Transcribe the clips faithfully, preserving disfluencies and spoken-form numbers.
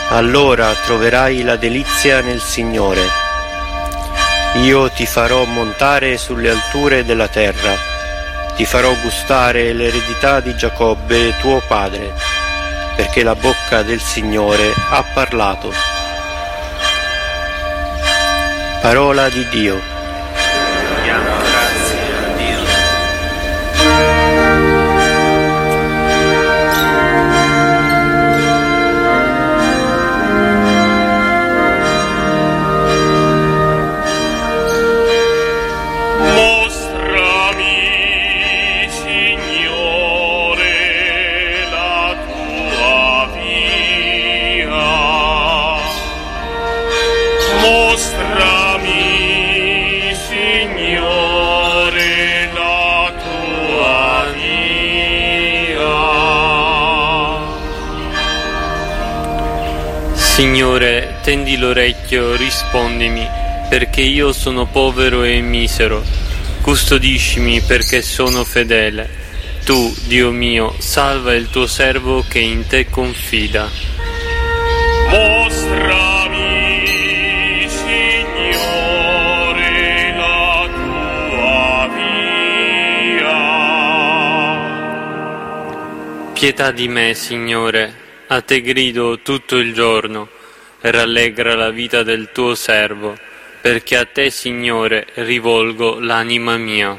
allora troverai la delizia nel Signore. Io ti farò montare sulle alture della terra, ti farò gustare l'eredità di Giacobbe tuo padre, perché la bocca del Signore ha parlato. Parola di Dio. Diamo grazie a Dio. Signore, tendi l'orecchio, rispondimi, perché io sono povero e misero. Custodiscimi perché sono fedele. Tu, Dio mio, salva il tuo servo che in te confida. Mostrami, Signore, la tua via. Pietà di me, Signore. A te grido tutto il giorno, rallegra la vita del tuo servo, perché a te, Signore, rivolgo l'anima mia.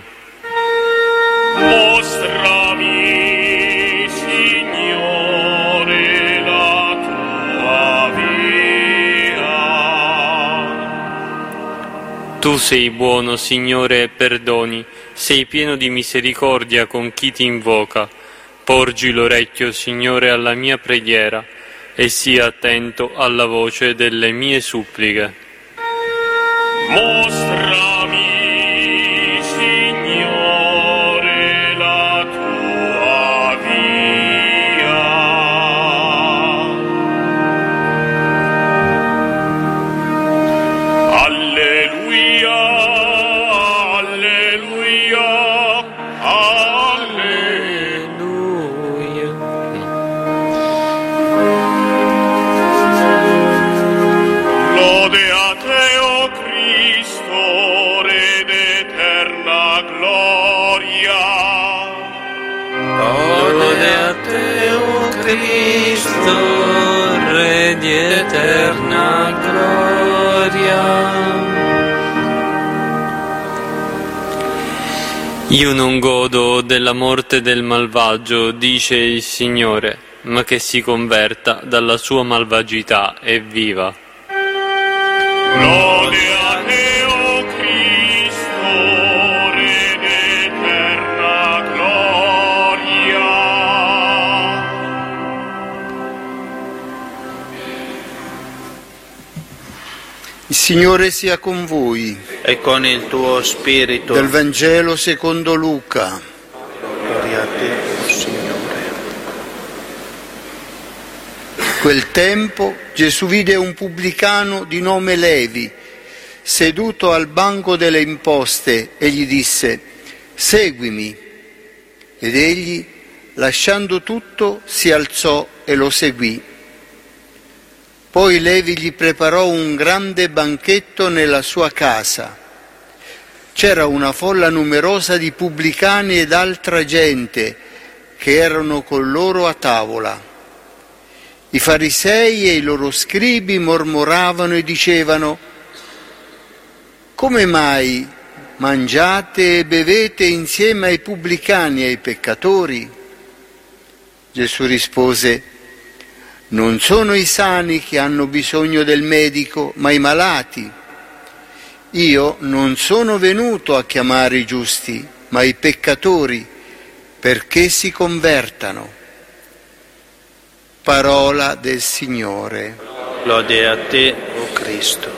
Mostrami, Signore, la tua via. Tu sei buono, Signore, e perdoni, sei pieno di misericordia con chi ti invoca. Porgi l'orecchio, Signore, alla mia preghiera e sii attento alla voce delle mie suppliche. Mostrami, Signore, la tua via. Alleluia, alleluia, alleluia. Lode a te, o Cristo, Re d'eterna gloria. Lode a te, o Cristo, Re di eterna gloria. Io non godo della morte del malvagio, dice il Signore, ma che si converta dalla sua malvagità e viva. Lode a te, o Cristo, Re d'eterna gloria. Il Signore sia con voi. E con il tuo spirito. Dal Vangelo secondo Luca. Gloria a te, o Signore. In quel tempo Gesù vide un pubblicano di nome Levi seduto al banco delle imposte e gli disse: seguimi. Ed egli, lasciando tutto, si alzò e lo seguì. Poi Levi gli preparò un grande banchetto nella sua casa. C'era una folla numerosa di pubblicani ed altra gente che erano con loro a tavola. I farisei e i loro scribi mormoravano e dicevano: come mai mangiate e bevete insieme ai pubblicani e ai peccatori? Gesù rispose: non sono i sani che hanno bisogno del medico, ma i malati. Io non sono venuto a chiamare i giusti, ma i peccatori, perché si convertano. Parola del Signore. Lode a te, o Cristo.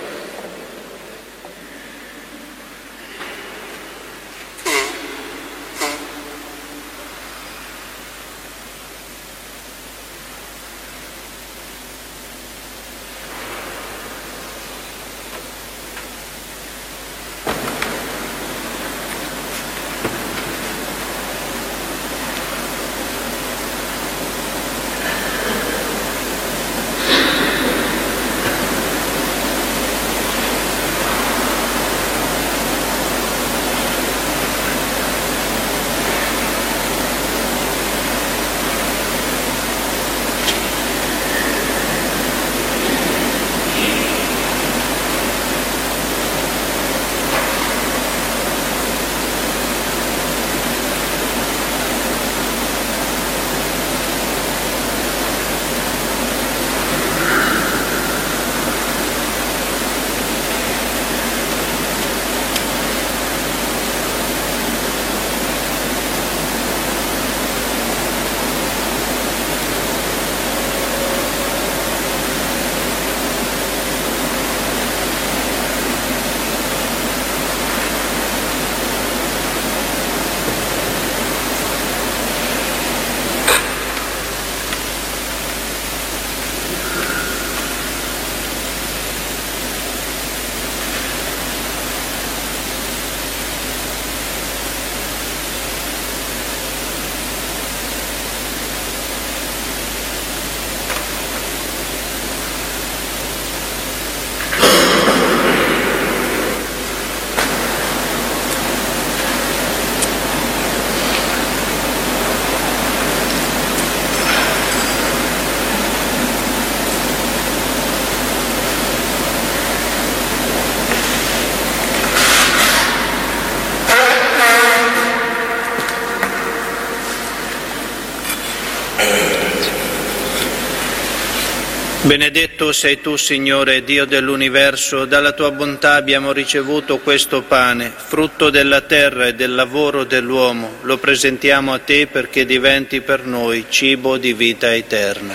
Benedetto sei tu, Signore, Dio dell'universo, dalla tua bontà abbiamo ricevuto questo pane, frutto della terra e del lavoro dell'uomo. Lo presentiamo a te perché diventi per noi cibo di vita eterna.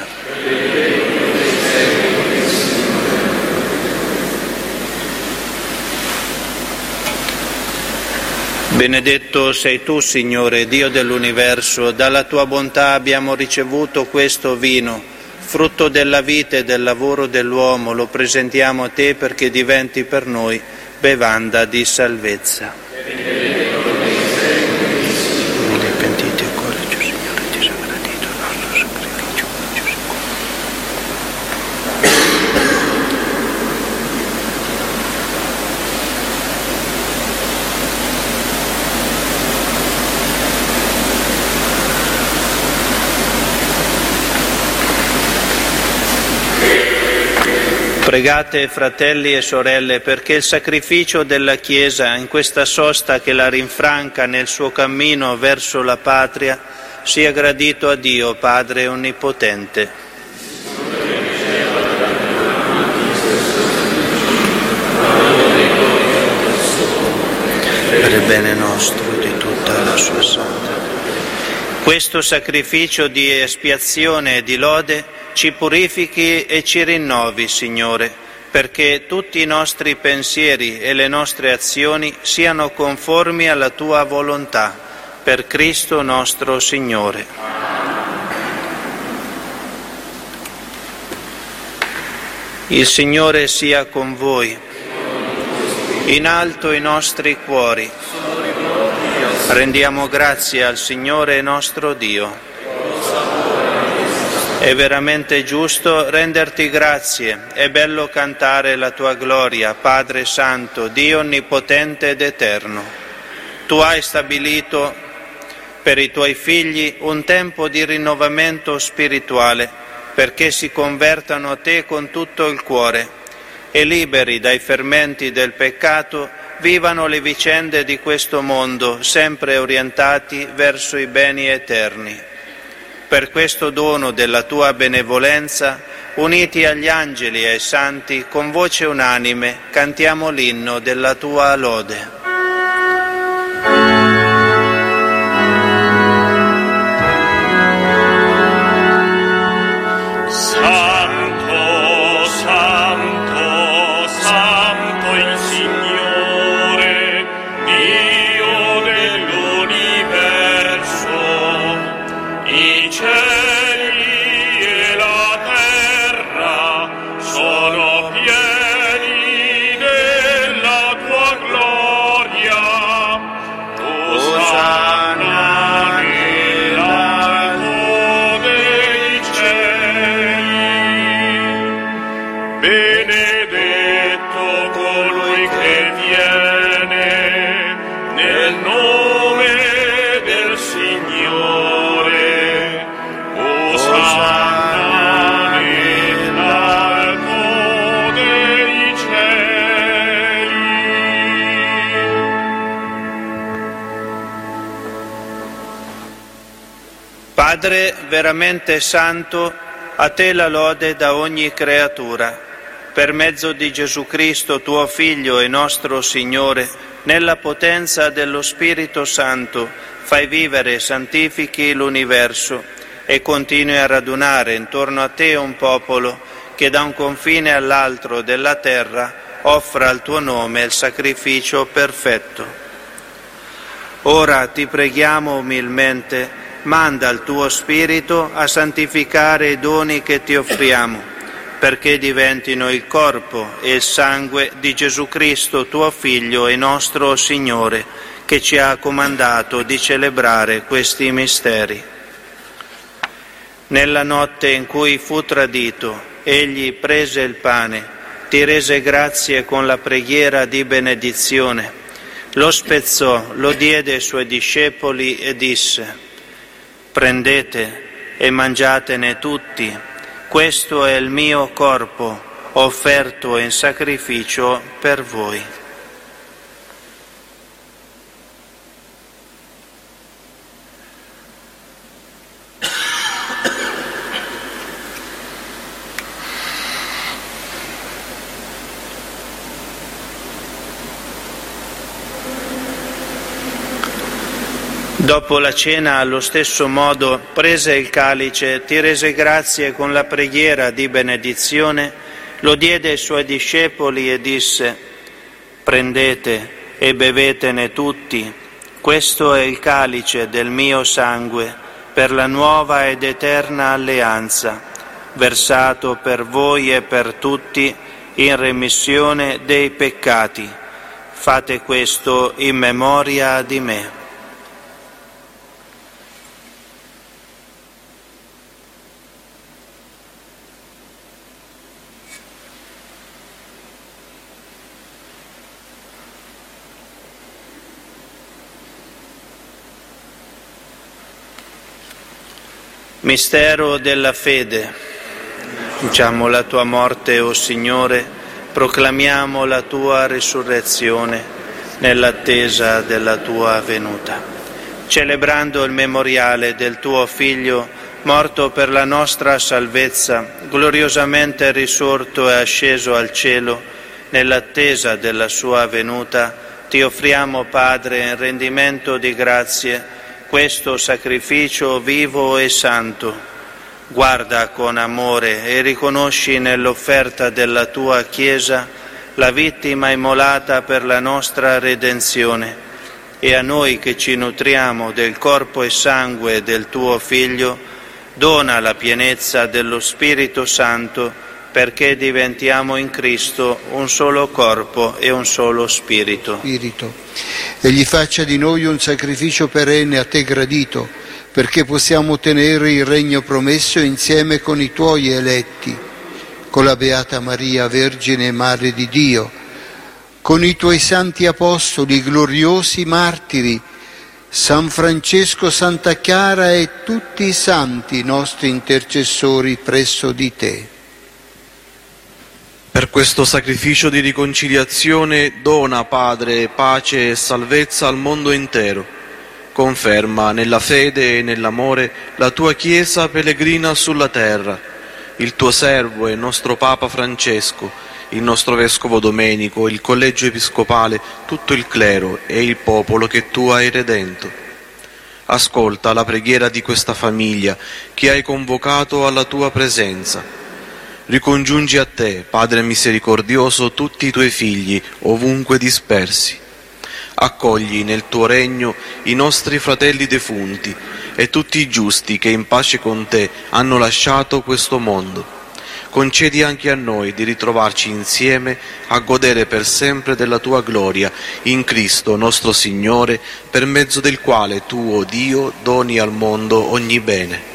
Benedetto sei tu, Signore, Dio dell'universo, dalla tua bontà abbiamo ricevuto questo vino, frutto della vita e del lavoro dell'uomo. Lo presentiamo a te perché diventi per noi bevanda di salvezza. Pentiti e correggi, Signore, ti sia gradito il nostro sacrificio. Pregate, fratelli e sorelle, perché il sacrificio della Chiesa in questa sosta che la rinfranca nel suo cammino verso la patria sia gradito a Dio, Padre Onnipotente. Per il bene nostro e di tutta la sua santa. Questo sacrificio di espiazione e di lode ci purifichi e ci rinnovi, Signore, perché tutti i nostri pensieri e le nostre azioni siano conformi alla Tua volontà, per Cristo nostro Signore. Il Signore sia con voi. In alto i nostri cuori. Rendiamo grazie al Signore nostro Dio. È veramente giusto renderti grazie, è bello cantare la tua gloria, Padre Santo, Dio Onnipotente ed Eterno. Tu hai stabilito per i tuoi figli un tempo di rinnovamento spirituale, perché si convertano a te con tutto il cuore e liberi dai fermenti del peccato vivano le vicende di questo mondo, sempre orientati verso i beni eterni. Per questo dono della tua benevolenza, uniti agli angeli e ai santi, con voce unanime cantiamo l'inno della tua lode. Padre veramente santo, a te la lode da ogni creatura. Per mezzo di Gesù Cristo, tuo Figlio e nostro Signore, nella potenza dello Spirito Santo, fai vivere e santifichi l'universo e continui a radunare intorno a te un popolo che da un confine all'altro della terra offra al tuo nome il sacrificio perfetto. Ora ti preghiamo umilmente, manda il tuo Spirito a santificare i doni che ti offriamo, perché diventino il corpo e il sangue di Gesù Cristo, tuo Figlio e nostro Signore, che ci ha comandato di celebrare questi misteri. Nella notte in cui fu tradito, egli prese il pane, ti rese grazie con la preghiera di benedizione, lo spezzò, lo diede ai suoi discepoli e disse: prendete e mangiatene tutti, questo è il mio corpo offerto in sacrificio per voi. Dopo la cena, allo stesso modo, prese il calice, ti rese grazie con la preghiera di benedizione, lo diede ai suoi discepoli e disse: «Prendete e bevetene tutti, questo è il calice del mio sangue, per la nuova ed eterna alleanza, versato per voi e per tutti in remissione dei peccati. Fate questo in memoria di me». Mistero della fede. Diciamo la tua morte, o Signore, proclamiamo la tua risurrezione nell'attesa della tua venuta. Celebrando il memoriale del tuo Figlio, morto per la nostra salvezza, gloriosamente risorto e asceso al cielo, nell'attesa della sua venuta, ti offriamo, Padre, in rendimento di grazie, questo sacrificio vivo e santo. Guarda con amore e riconosci nell'offerta della tua Chiesa la vittima immolata per la nostra redenzione, e a noi che ci nutriamo del corpo e sangue del tuo Figlio, dona la pienezza dello Spirito Santo, perché diventiamo in Cristo un solo corpo e un solo spirito. Spirito. Egli faccia di noi un sacrificio perenne a te gradito, perché possiamo ottenere il regno promesso insieme con i tuoi eletti, con la Beata Maria, Vergine e Madre di Dio, con i tuoi santi apostoli, gloriosi martiri, San Francesco, Santa Chiara e tutti i santi nostri intercessori presso di te. Per questo sacrificio di riconciliazione dona, Padre, pace e salvezza al mondo intero. Conferma nella fede e nell'amore la tua Chiesa pellegrina sulla terra, il tuo servo e nostro Papa Francesco, il nostro Vescovo Domenico, il Collegio Episcopale, tutto il clero e il popolo che tu hai redento. Ascolta la preghiera di questa famiglia che hai convocato alla tua presenza. Ricongiungi a te, Padre misericordioso, tutti i tuoi figli, ovunque dispersi. Accogli nel tuo regno i nostri fratelli defunti e tutti i giusti che in pace con te hanno lasciato questo mondo. Concedi anche a noi di ritrovarci insieme a godere per sempre della tua gloria, in Cristo nostro Signore, per mezzo del quale tu, o Dio, doni al mondo ogni bene.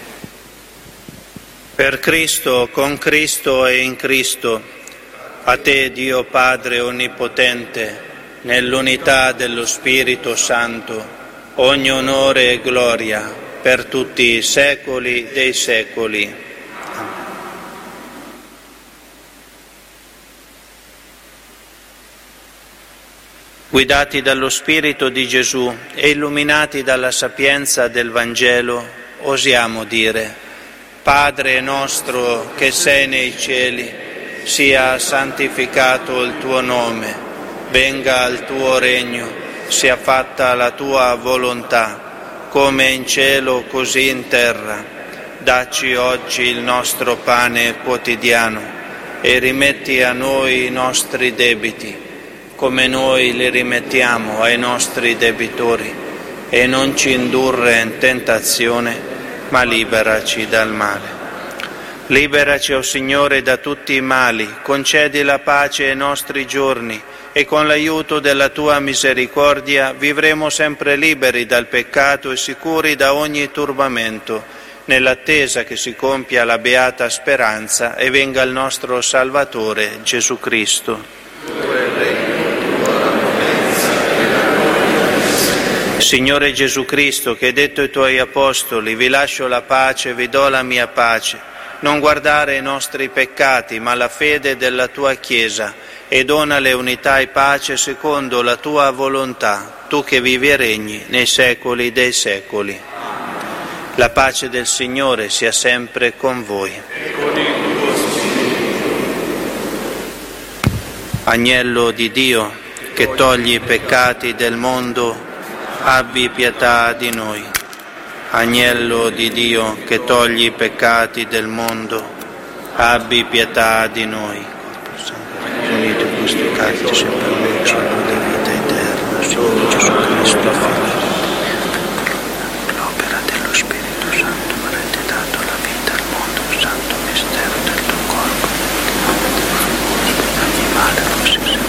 Per Cristo, con Cristo e in Cristo, a te, Dio Padre Onnipotente, nell'unità dello Spirito Santo, ogni onore e gloria per tutti i secoli dei secoli. Guidati dallo Spirito di Gesù e illuminati dalla sapienza del Vangelo, osiamo dire: Padre nostro che sei nei cieli, sia santificato il tuo nome, venga il tuo regno, sia fatta la tua volontà, come in cielo così in terra. Dacci oggi il nostro pane quotidiano e rimetti a noi i nostri debiti, come noi li rimettiamo ai nostri debitori, e non ci indurre in tentazione, ma liberaci dal male. Liberaci, o Signore, da tutti i mali, concedi la pace ai nostri giorni e con l'aiuto della Tua misericordia vivremo sempre liberi dal peccato e sicuri da ogni turbamento, nell'attesa che si compia la beata speranza e venga il nostro Salvatore Gesù Cristo. Signore Gesù Cristo, che hai detto ai Tuoi Apostoli: vi lascio la pace, vi do la mia pace, non guardare i nostri peccati, ma la fede della Tua Chiesa, e donale unità e pace secondo la Tua volontà, Tu che vivi e regni nei secoli dei secoli. La pace del Signore sia sempre con voi. Agnello di Dio, che togli i peccati del mondo, abbi pietà di noi. Agnello di Dio che togli i peccati del mondo, abbi pietà di noi. Unito questi carici sempre nel cielo di vita eterna, Signore Gesù Cristo, Figlio. L'opera dello Spirito Santo mi ha dato la vita al mondo, santo mistero del tuo corpo. Ogni male non si sempre.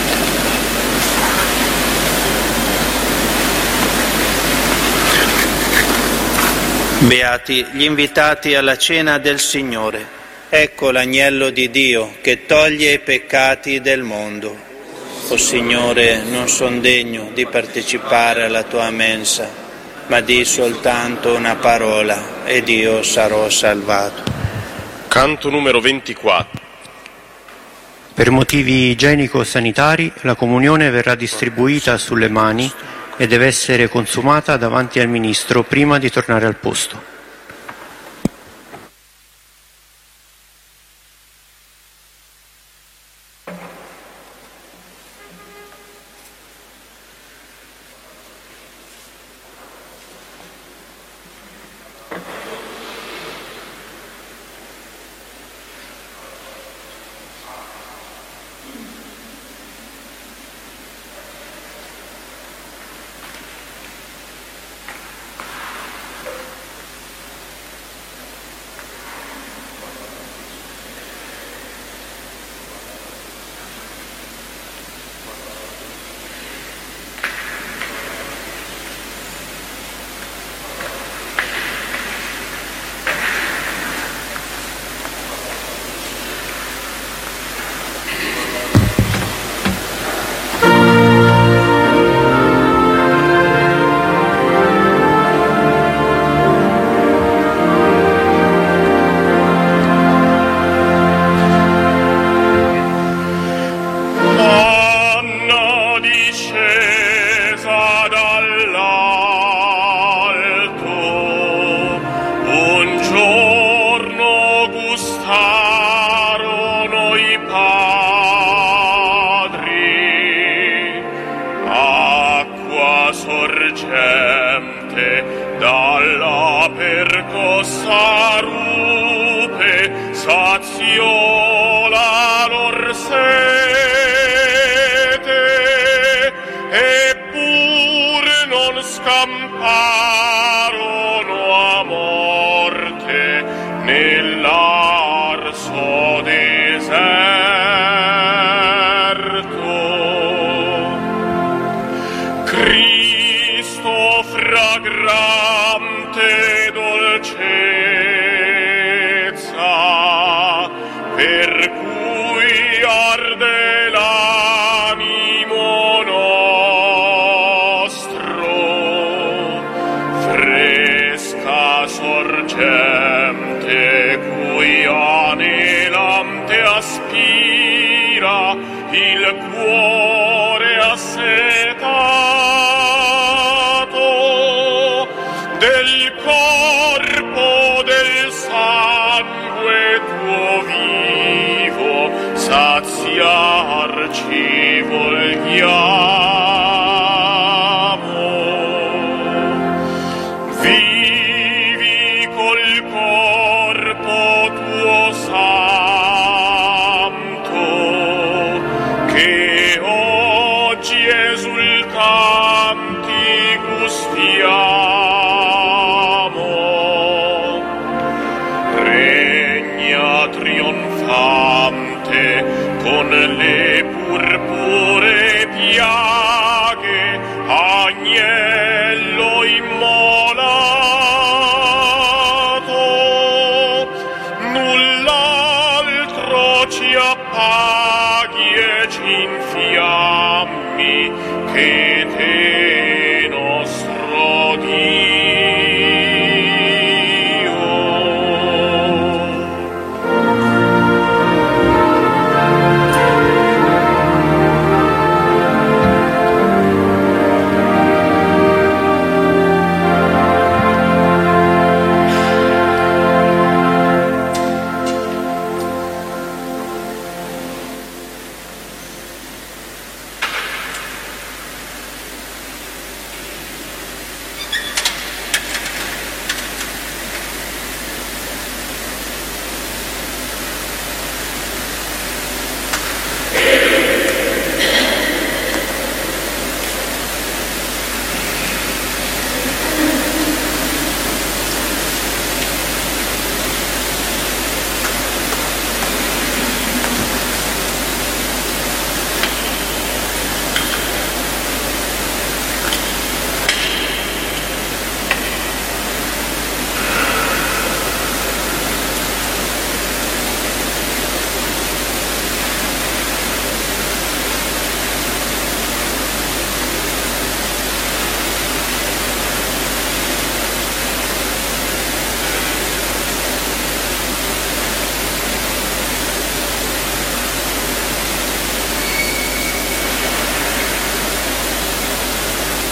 Beati gli invitati alla cena del Signore. Ecco l'agnello di Dio che toglie i peccati del mondo. O Signore, non son degno di partecipare alla tua mensa, ma di soltanto una parola ed io sarò salvato. Canto numero ventiquattro. Per motivi igienico-sanitari la comunione verrà distribuita sulle mani e deve essere consumata davanti al ministro prima di tornare al posto.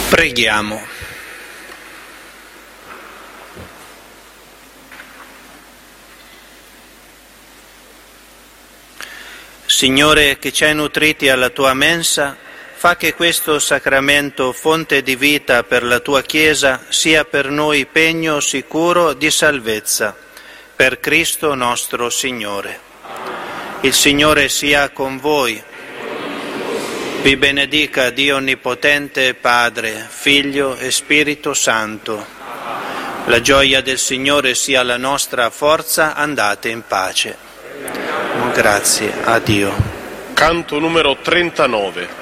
Preghiamo. Signore, che ci hai nutriti alla tua mensa, fa che questo sacramento, fonte di vita per la tua Chiesa, sia per noi pegno sicuro di salvezza. Per Cristo nostro Signore. Il Signore sia con voi. Vi benedica Dio Onnipotente, Padre, Figlio e Spirito Santo. La gioia del Signore sia la nostra forza, andate in pace. Grazie a Dio. Canto numero trentanove.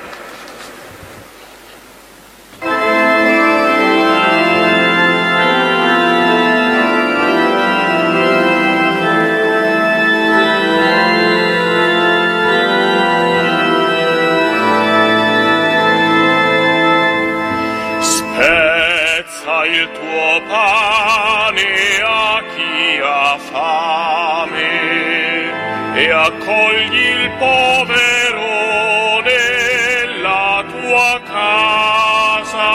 Il tuo pane a chi ha fame e accogli il povero nella tua casa.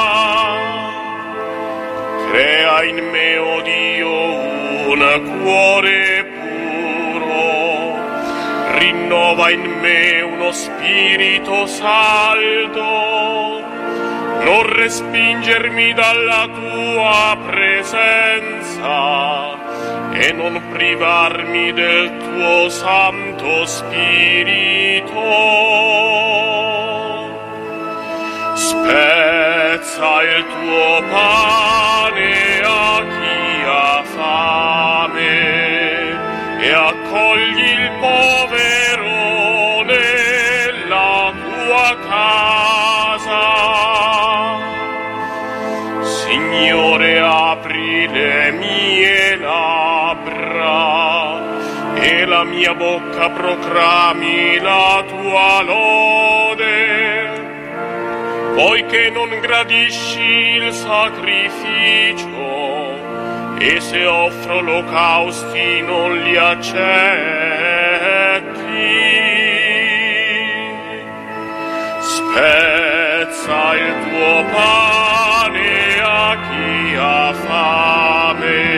Crea in me, o Dio, un cuore puro, rinnova in me uno spirito saldo. Non respingermi dalla tua presenza e non privarmi del tuo Santo Spirito. Spezza il tuo pane a chi ha fame e accogli il povero nella tua casa. Signore, apri le mie labbra e la mia bocca proclami la tua lode, poiché non gradisci il sacrificio e se offro olocausti non li accetti. Spezza il tuo pane a chi ha fame